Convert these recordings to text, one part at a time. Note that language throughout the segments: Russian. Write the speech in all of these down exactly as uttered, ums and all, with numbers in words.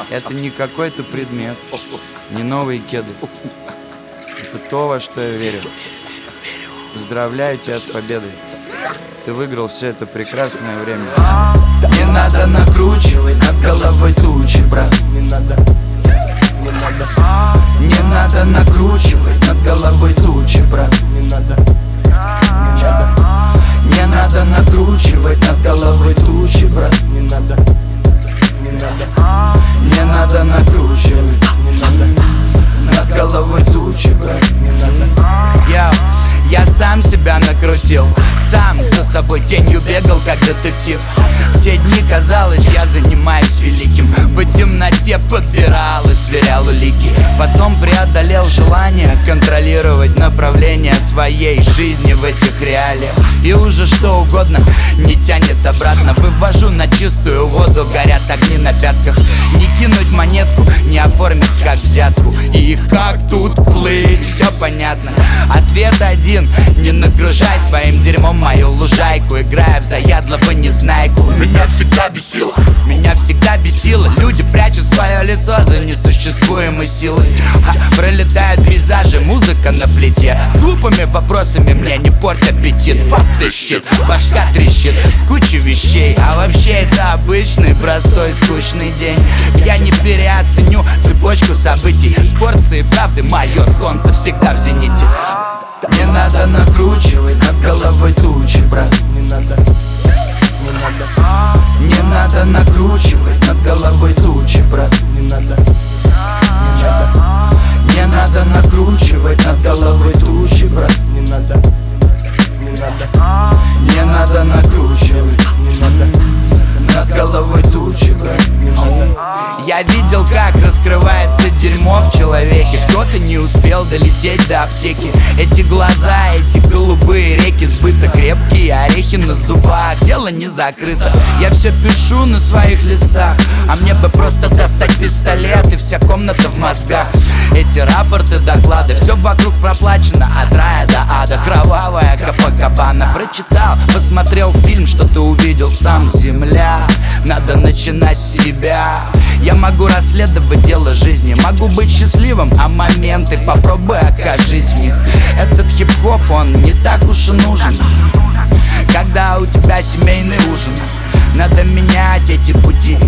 Это не какой-то предмет, не новые кеды. Это то, во что я верю. Поздравляю тебя с победой. Ты выиграл все это прекрасное время. Не надо накручивать над головой тучи, брат. Не надо, не надо. Не надо накручивать над головой тучи, брат. Не надо, не надо. Не надо накручивать над головой тучи, брат. Не надо, не надо. Не надо накручивать, не надо. Над головой тучи, брат. Не надо. Я, я сам себя накрутил, сам за собой тенью бегал, как детектив. В те дни казалось, я занимаюсь великим. По темноте подбирал и сверял улики. Потом преодолел желание контролировать направление своей жизни в этих реалиях. И уже что угодно не тянет обратно. Вывожу на чистую воду, горят огни на пятках. Не кинуть монетку, не оформить как взятку. И как тут плыть, все понятно. Ответ один: не нагружай своим дерьмом мою лужайку, играя в заядлого незнайку. Меня всегда бесило, меня всегда бесило. Люди прячут свое лицо за несуществуемой силой. а, Пролетают пейзажи, музыка на плите. С глупыми вопросами мне не порт аппетит. Fuck this shit, башка трещит с кучей вещей. А вообще это обычный, простой, скучный день. Я не переоценю цепочку событий. С порцией правды мое солнце всегда в зените. Не надо накручивать над головой тучи, брат. Не надо, не надо. Не надо накручивать над головой тучи, брат. Не надо, не надо. Не надо накручивать над головой тучи, брат. Не надо, не надо. Не надо накручивать, не надо. Над головой тучи, брат. Не надо. Я видел, как раскрывается дерьмо в человеке. Кто-то не успел долететь до аптеки. Эти глаза, эти голубые реки, сбыта крепкие орехи на зубах. Дело не закрыто, я все пишу на своих листах. А мне бы просто достать пистолет и вся комната в мозгах. Эти рапорты, доклады, все вокруг проплачено от рая до ада. Кровавая Копакабана. Прочитал, посмотрел фильм, что ты увидел сам. Земля, надо начинать с себя. Я могу расследовать дело жизни, могу быть счастливым, а моменты попробуй окажись в них. Этот хип-хоп, он не так уж и нужен, когда у тебя семейный ужин. Надо менять эти пути.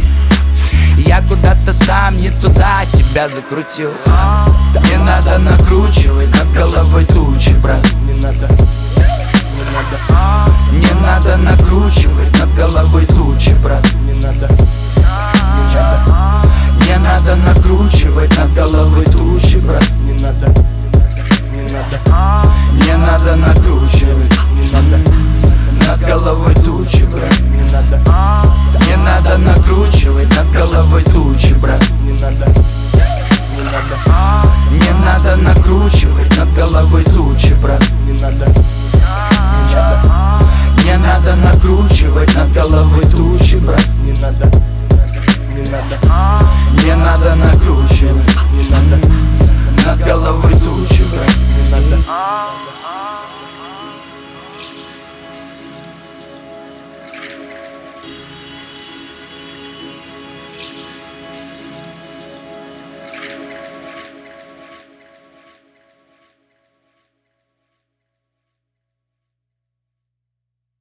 Я куда-то сам не туда себя закрутил. Не надо накручивать над головой тучи, брат. Не надо, не надо. Не надо накручивать над головой тучи, брат. Не надо, не надо. Не надо накручивать над головой тучи, брат. Не надо, не надо. Не надо накручивать, не надо. Над головой тучи, брат. Не надо. Не надо накручивать над головой тучи, брат. Не надо, не надо. Не надо накручивать над головой тучи, брат. Не надо, не надо. Не надо накручивать над головой тучи, брат. Не надо, не надо. Не надо накручивать, не надо. Над головой тучи, брат. Не надо.